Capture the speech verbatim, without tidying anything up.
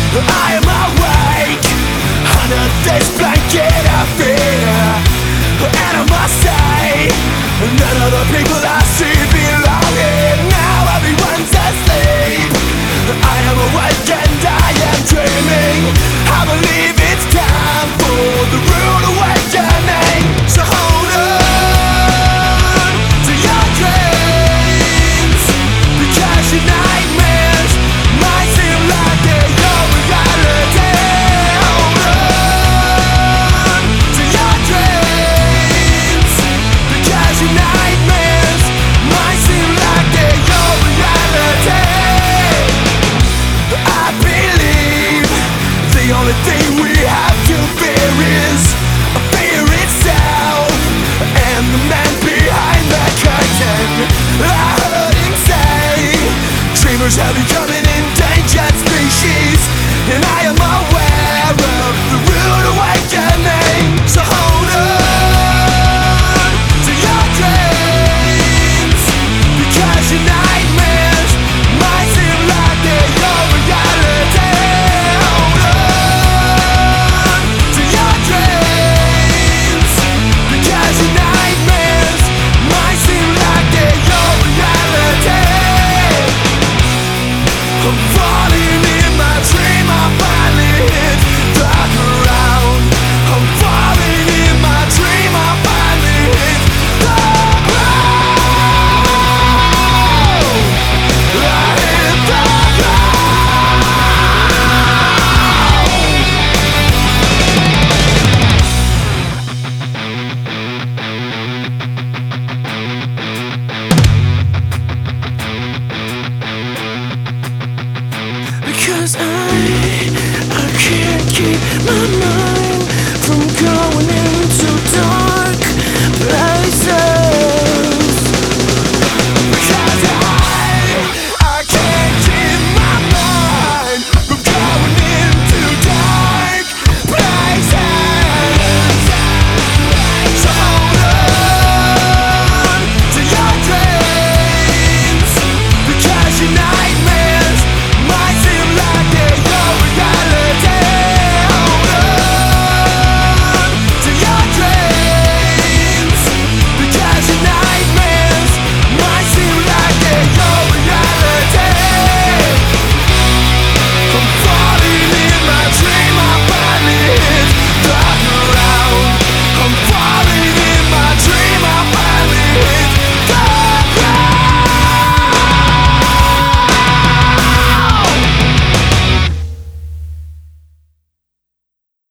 I am awake under this blanket of fear, and I must say, none of the people I see belong here. Now everyone's asleep, I am awake and I am dreaming. I believe it's time for the rude awakening. So hold on to your dreams, because your nightmares might seem like they're your reality. Hold on to your dreams, because your nightmares might seem like they're your reality. I believe the only thing we have to fear is fear itself, and the man behind the curtain. I heard him say, dreamers have become an endangered species, and I am aware of the rude awakening. So hold on to your dreams, because your nightmares might seem like they're your reality. Hold on to your dreams, because your nightmares might seem like they're your reality. I'm falling in my dream, I finally hit the ground. I'm falling in my dream, I finally hit the ground. I hit the ground. Because I, I can't keep my mind